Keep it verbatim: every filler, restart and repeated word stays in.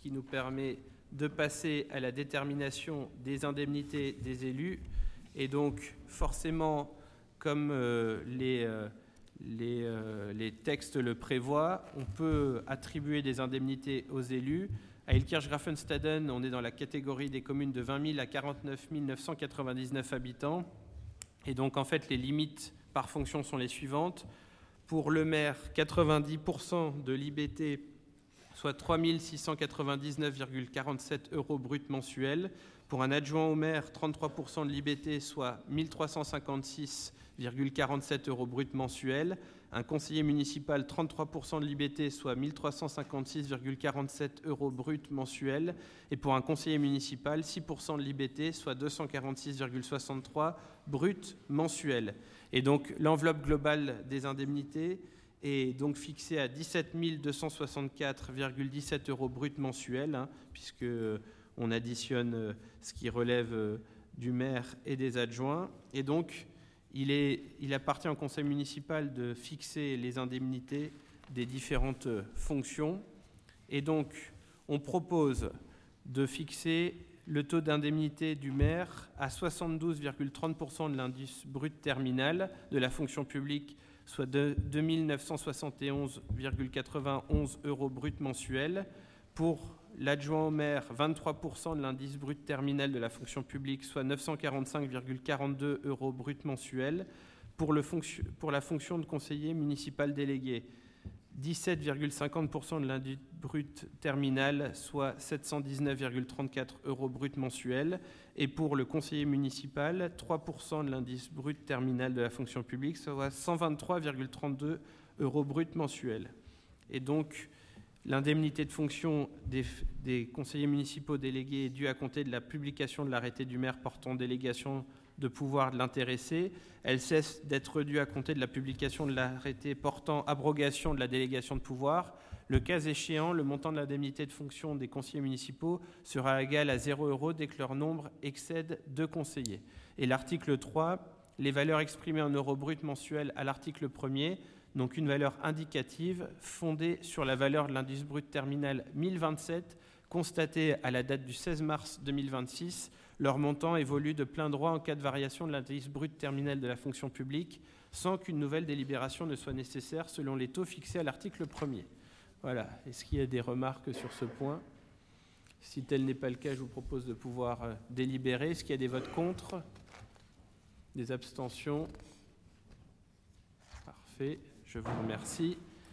qui nous permet de passer à la détermination des indemnités des élus. Et donc, forcément, comme euh, les, euh, les, euh, les textes le prévoient, on peut attribuer des indemnités aux élus. À Illkirch-Graffenstaden, on est dans la catégorie des communes de vingt mille à quarante-neuf mille neuf cent quatre-vingt-dix-neuf habitants. Et donc, en fait, les limites par fonction sont les suivantes. Pour le maire, quatre-vingt-dix pour cent de l'I B T, soit trois mille six cent quatre-vingt-dix-neuf virgule quarante-sept euros brut mensuels. Pour un adjoint au maire, trente-trois pour cent de l'I B T, soit mille trois cent cinquante-six virgule quarante-sept euros brut mensuels. Un conseiller municipal, trente-trois pour cent de l'I B T, soit mille trois cent cinquante-six virgule quarante-sept euros brut mensuels. Et pour un conseiller municipal, six pour cent de l'I B T, soit deux cent quarante-six virgule soixante-trois brut mensuels. Et donc l'enveloppe globale des indemnités est donc fixée à dix-sept mille deux cent soixante-quatre virgule dix-sept euros brut mensuels, hein, puisque on additionne ce qui relève du maire et des adjoints. Et donc, il, est, il appartient au conseil municipal de fixer les indemnités des différentes fonctions. Et donc, on propose de fixer le taux d'indemnité du maire à soixante-douze virgule trente pour cent de l'indice brut terminal de la fonction publique, soit de deux mille neuf cent soixante et onze virgule quatre-vingt-onze euros brut mensuels. Pour l'adjoint au maire, vingt-trois pour cent de l'indice brut terminal de la fonction publique, soit neuf cent quarante-cinq virgule quarante-deux euros brut mensuels. Pour, le fonction, pour la fonction de conseiller municipal délégué, dix-sept virgule cinquante pour cent de l'indice brut terminal, soit sept cent dix-neuf virgule trente-quatre euros brut mensuels. Et pour le conseiller municipal, trois pour cent de l'indice brut terminal de la fonction publique, soit cent vingt-trois virgule trente-deux euros brut mensuels. Et donc, l'indemnité de fonction des, des conseillers municipaux délégués est due à compter de la publication de l'arrêté du maire portant délégation de pouvoir de l'intéressé. Elle cesse d'être due à compter de la publication de l'arrêté portant abrogation de la délégation de pouvoir. Le cas échéant, le montant de l'indemnité de fonction des conseillers municipaux sera égal à zéro euro dès que leur nombre excède deux conseillers. Et l'article trois, les valeurs exprimées en euros bruts mensuels à l'article premier, donc une valeur indicative fondée sur la valeur de l'indice brut terminal mille vingt-sept, constatée à la date du seize mars deux mille vingt-six. Leur montant évolue de plein droit en cas de variation de l'indice brut terminal de la fonction publique, sans qu'une nouvelle délibération ne soit nécessaire selon les taux fixés à l'article premier. Voilà. Est-ce qu'il y a des remarques sur ce point ? Si tel n'est pas le cas, je vous propose de pouvoir délibérer. Est-ce qu'il y a des votes contre ? Des abstentions ? Parfait. Je vous remercie.